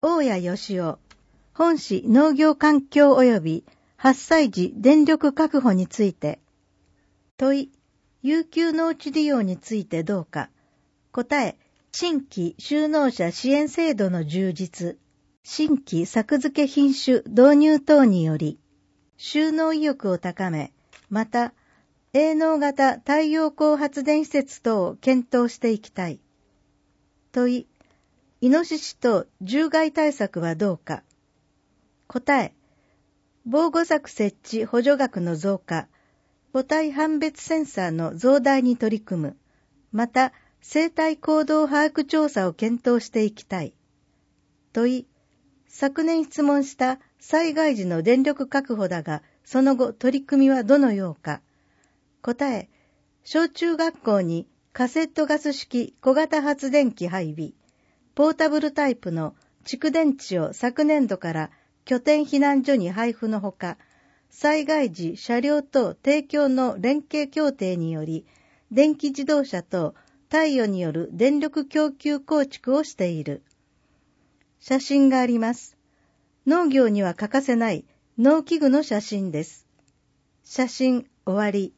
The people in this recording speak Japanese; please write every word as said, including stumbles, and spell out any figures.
大谷義夫、本市農業環境及び発災時電力確保について。問い、有給農地利用についてどうか。答え、新規就農者支援制度の充実、新規作付け品種導入等により、就農意欲を高め、また、営農型太陽光発電施設等を検討していきたい。問い、イノシシ等獣害対策はどうか。答え、防護柵設置補助額の増加、個体判別センサーの増大に取り組む、また、生態行動把握調査を検討していきたい。問い、昨年質問した災害時の電力確保だが、その後取り組みはどのようか。答え、小中学校にカセットガス式小型発電機配備、ポータブルタイプの蓄電池を昨年度から拠点避難所に配布のほか、災害時車両等提供の連携協定により、電気自動車等貸与による電力供給構築をしている。写真があります。農業には欠かせない農機具の写真です。写真終わり。